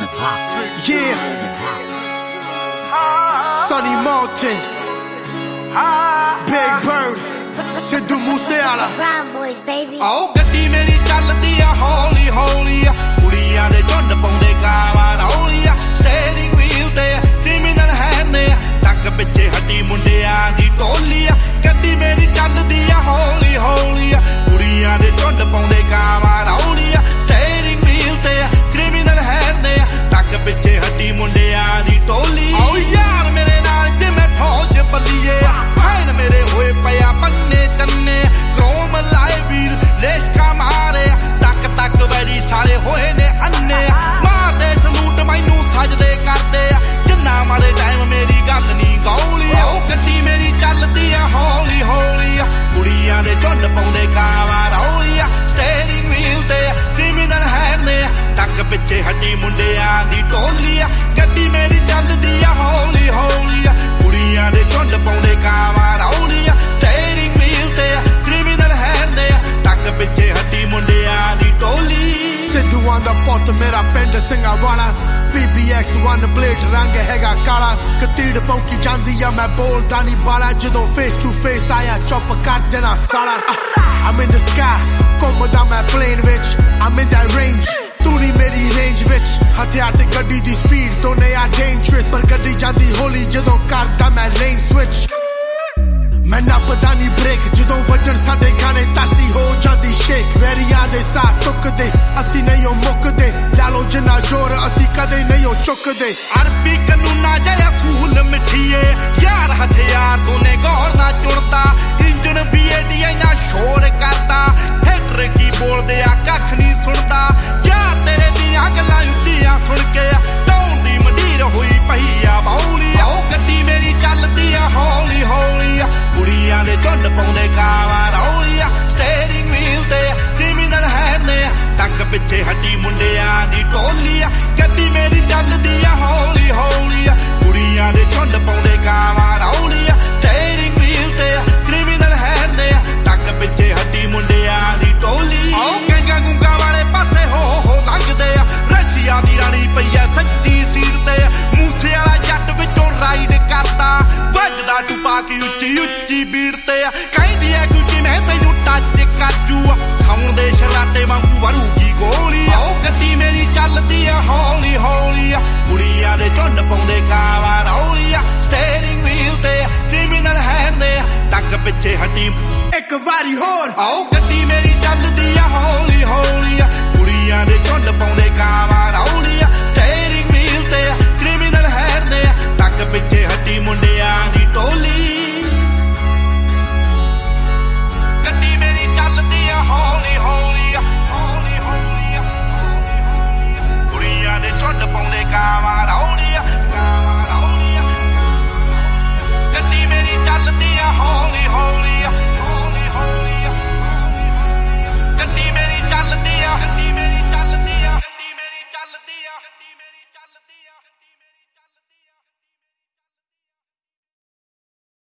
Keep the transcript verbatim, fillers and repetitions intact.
Yeah, Sonny Martin, Big Bird, Sidhu Moosewala. Brown boys, baby. Oh, ਗੱਡੀ ਮੇਰੀ ਚੱਲਦੀ ਆ ਹੌਲੀ ਹੌਲੀ ਆ ਕੁੜੀਆਂ ਦੇ ਝੁੰਡ ਪਾਉਂਦੇ ਕਾਵਾਂ ਰੌਲੀ ਆ ਸਟੀਅਰਿੰਗ ਵੀਲ ਤੇ ਕ੍ਰਿਮੀਨਲ ਹੈਂਡ ਨੇ ਟੱਕ ਪਿੱਛੇ ਹੱਡੀ ਮੁੰਡਿਆਂ ਦੀ ਟੋਲੀ ਆ ਗੱਡੀ ਮੇਰੀ ਚੱਲਦੀ ਆ ਹੌਲੀ ਹੌਲੀ ਆ ਕੁੜੀਆਂ ਦੇ ਝੁੰਡ ਪਾਉਂਦੇ ਕਾਵਾਂ ਰੌਲੀ ਆ ਸਟੀਅਰਿੰਗ ਵੀਲ ਤੇ ਕ੍ਰਿਮੀਨਲ ਹੈਂਡ ਨੇ ਟੱਕ ਪਿੱਛੇ ਹੱਡੀ ਮੁੰਡਿਆਂ ਦੀ ਟੋਲੀ ਓ ਯਾਰ ਮੇਰੇ ਨਾਲ ਜਿਵੇਂ ਫੌਜ ਬੱਲੀਏ ਫੈਨ ਮੇਰੇ ਹੋਏ ਪਿਆ ਬੰਨੇ ਚੰਨੇ ਕ੍ਰੋਮ ਲਾਏ ਵੀਰ ਲੇਸ਼ਕਾ ਮਾਰੇ ਟੱਕ ਟੱਕ ਵੈਰੀ ਸਾਲੇ ਹੋਏ ਨੇ ਅੰਨੇ ਮਾਰਦੇ ਸਲੂਟ ਮੈਨੂੰ ਸਜਦੇ ਕਰਦੇ ਆ ਜਿੰਨਾ ਮਾਰੇ ਟਾਈਮ ਮੇਰੀ ਗੱਲ ਨਹੀਂ ਗੌਲੀ ਉਹ ਗੱਡੀ ਮੇਰੀ ਚੱਲਦੀ ਆ ਹੌਲੀ ਹੌਲੀ ਆ ਕੁੜੀਆਂ ਦੇ ਝੁੰਡ ਪਾਉਂਦੇ ਕਾਵਾਂ ਰੌਲੀ ਆ ਸਟੀਅਰਿੰਗ ਵੀਲ ਤੇ ਕ੍ਰਿਮੀਨਲ ਹੈਂਡ ਨੇ ਟੱਕ ਪਿੱਛੇ ਹੱਡੀ ਮੁੰਡਿਆਂ ਦੀ ਟੋਲੀ ਆ ਗੱਡੀ ਮੇਰੀ ਚੱਲਦੀ ਆ ਹੌਲੀ ਹੌਲੀ ਆ ਕੁੜੀਆਂ ਦੇ ਝੁੰਡ ਪਾਉਂਦੇ ਕਾਵਾਂ ਰੌਲੀ ਆ ਸਟੀਅਰਿੰਗ ਵੀਲ ਤੇ ਕ੍ਰਿਮੀਨਲ ਹੈਂਡ ਨੇ ਟੱਕ ਪਿੱਛੇ ਹੱਡੀ ਮੁੰਡਿਆਂ ਦੀ ਟੋਲੀ Sidhu on the pot, ਮੇਰਾ ਪਿੰਡ ਸਿੰਘਾਂ ਵਾਲਾ P B X one blade ਰੰਗ ਹੈਗਾ ਕਾਲਾ ਕਤੀੜ ਪੌਂਕੀ ਜਾਂਦੀ ਆ ਮੈਂ ਬੋਲਦਾ ਨਹੀਂ ਬਾਲਾ ਜਦੋਂ face to face ਆਇਆ ਚੁੱਪ ਕਰ ਦੇਣਾ ਸਾਲਾ I'm in the sky ਘੁੰਮਦਾ ਮੈਂ plane ਵਿੱਚ I'm in that range ਤੂੰ ਨਹੀਂ ਮੇਰੀ ਰੇਂਜ ਵਿੱਚ ਹਥਿਆਰ ਤੇ ਗੱਡੀ ਦੀ ਸਪੀਡ ਤੋਂ ਨੇ ਆ dangerous ਪਰ ਗੱਡੀ ਜਾਂਦੀ ਹੌਲੀ ਜਦੋਂ ਕਰਦਾ ਮੈਂ lane switch ਮੈਂ ਨੱਪਦਾ ਨਹੀਂ ਬ੍ਰੇਕ ਜਦੋਂ ਵਜਣ ਸਾਡੇ ਗਾਣੇ ਧਰਤੀ ਹੋ ਜਾਂਦੀ ਸ਼ੇਕ ਵੈਰੀਆਂ ਦੇ ਸਾਹ ਸੁੱਕਦੇ ਅਸੀਂ ਨਹੀਂ ਉਹ ਮੁੱਕਦੇ ਲਾ ਲੋ ਜਿੰਨਾ ਜ਼ੋਰ ਅਸੀਂ ਕਦੇ ਨਹੀਂ ਉਹ ਚੁੱਕਦੇ ਅਰਬੀ ਕਾਨੂੰਨਾਂ ਜਿਹੜਾ ਫੂਲ ਮਿੱਠੀਏ ਯਾਰ ਹਥਿਆਰ ਤੋਂ ਨੇ ਗੌਰ ਨਾ ਚੁਣਦਾ ਇੰਜਣ ਵੀ ਏਡੀ ਇੰਨਾ ਸ਼ੋਰ ਕਰਦਾ ਹੈਟਰ ਕੀ ਬੋਲਦੇ ਆ ਕੱਖ ਨਹੀਂ ਸੁਣਦਾ ਯਾਰ ਤੇਰੇ ਦੀਆਂ ਗੱਲਾਂ ਉੱਚੀਆਂ ਸੁਣ ਕੇ ਟੌਣ ਦੀ ਮੰਡੀਰ ਹੋਈ ਪਈ ਆ ਬੌਲੀ ਉਹ ਗੱਡੀ ਮੇਰੀ ਚੱਲਦੀ ਆ ਹੌਲੀ ਹੌਲੀ ਆ ਕੁੜੀਆਂ ਦੇ ਝੁੰਡ ਪਾਉਂਦੇ ਕਾਵਾਂ ਰੌਲੀ ਆ ਸਟੀਅਰਿੰਗ ਵੀਲ ਤੇ ਕ੍ਰਿਮੀਨਲ ਹੈਂਡ ਨੇ ਟੱਕ ਪਿੱਛੇ ਹੱਡੀ ਮੁੰਡਿਆਂ ਦੀ ਟੋਲੀ ਆ ਗੱਡੀ ਮੇਰੀ ਚੱਲਦੀ ਆ ਹੌਲੀ ਹੌਲੀ ਆ ਕੁੜੀਆਂ ਦੇ ਝੁੰਡ ਪਾਉਂਦੇ ਕਾਵਾਂ ਰੌਲੀ ਆ ਸਟੀਅਰਿੰਗ ਵੀਲ ਤੇ ਕ੍ਰਿਮੀਨਲ ਹੈਂਡ ਨੇ ਟੱਕ ਪਿੱਛੇ ਹੱਡੀ ਮੁੰਡਿਆਂ ਦੀ ਟੋਲੀ ਉਹ ਗੰਗਾ ਗੁੰਗਾ ਵਾਲੇ ਪਾਸੇ ਹੋ ਹੋ ਲੰਘਦੇ ਆ ਰਸ਼ੀਆ ਦੀ ਰਾਣੀ ਪਈ ਆ ਸੱਚੀ ਸੀਟ ਤੇ ਮੂਸੇ ਵਾਲਾ ਜੱਟ ਵਿੱਚੋਂ ਰਾਈਡ ਕਰਦਾ ਵੱਜਦਾ ਟੁਪਾ ਕੇ ਉੱਚੀ ਉੱਚੀ ਬੀੜ ਤੇ ਕਹਿੰਦੀ ਐ ਕੁਝ ਮੈਂ ਤੈਨੂੰ ਟੱਚ ਕਾਜੂ ਸਾਉਣ ਦੇ ਸ਼ਰਾਟੇ ਵਾਂਗੂ ਵਰੂਗੀ ਗੋਲੀ ਉਹ ਗੱਡੀ ਮੇਰੀ ਚੱਲਦੀ ਆ ਹੌਲੀ ਹੌਲੀ ਆ ਕੁੜੀਆਂ ਦੇ ਝੁੰਡ ਪਾਉਂਦੇ ਕਾਵਾਂ ਰੌਲੀ ਆ ਸਟੀਅਰਿੰਗ ਵੀਲ ਤੇ ਕ੍ਰਿਮੀਨਲ ਹੈਂਡ ਨੇ ਟੱਕ ਪਿੱਛੇ ਹੱਡੀ ਇੱਕ ਵਾਰੀ ਹੋਰ ਉਹ ਗੱਡੀ ਮੇਰੀ ਚੱਲਦੀ ਆ ਹੌਲੀ ਹੌਲੀ ਆ ਕੁੜੀਆਂ ਦੇ ਝੁੰਡ ਪਾਉਂਦੇ ਕਾਵਾਂ